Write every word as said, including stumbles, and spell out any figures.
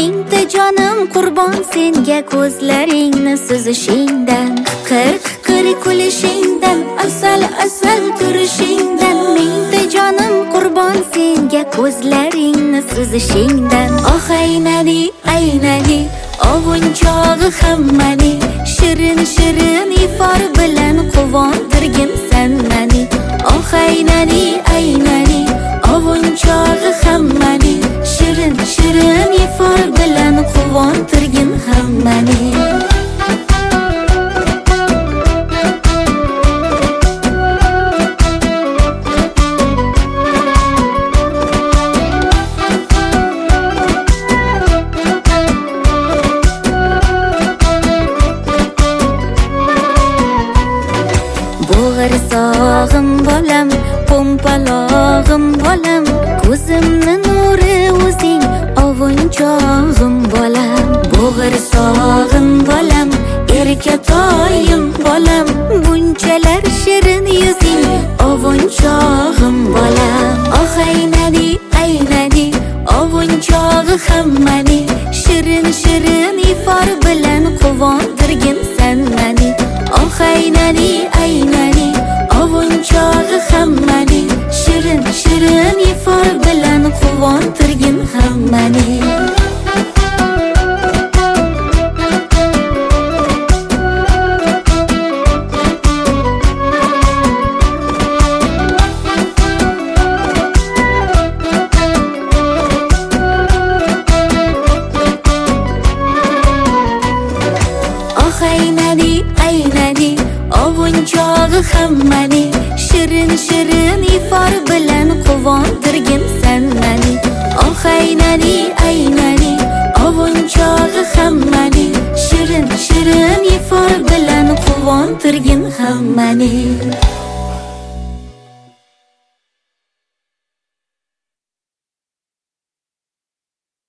mingta jonim qurbon senga ko'zlaringni suzishingdan, qirq qir kulishingdan, asal asal turishingdan. Mingta jonim qurbon senga ko'zlaringni suzishingdan. Oh aynali aynali ovunchog'i hammani, shirin shirin ifor bilan quvontirgin sen mani. Oh aynali aynali ovunchog'i hammani, shirin shirin ifor bilan quvontirgin hammani. Bo'g'irsog'im bolam, po'mpalog'im bolam, ko'zimni nuri o'zing, ovunchog'im bolam. Bo'g'irsog'im bolam, erkatoyim bolam, bunchalar shirin yuzing, ovunchog'im bolam. Oh aynali aynali ovunchog'i hammani, shirin shirin ifor bilan quvontirgin sen mani. Oh aynali aynali ovunchog'i hammani, shirin shirin ifor bilan quvontirgin hammani. Oh aynali aynali ovunchog'i hammani, shirin shirin ifor bilan quvontirgin sen mani. Oh aynali aynali ovunchog'i hammani, shirin shirin ifor bilan quvontirgin hammani.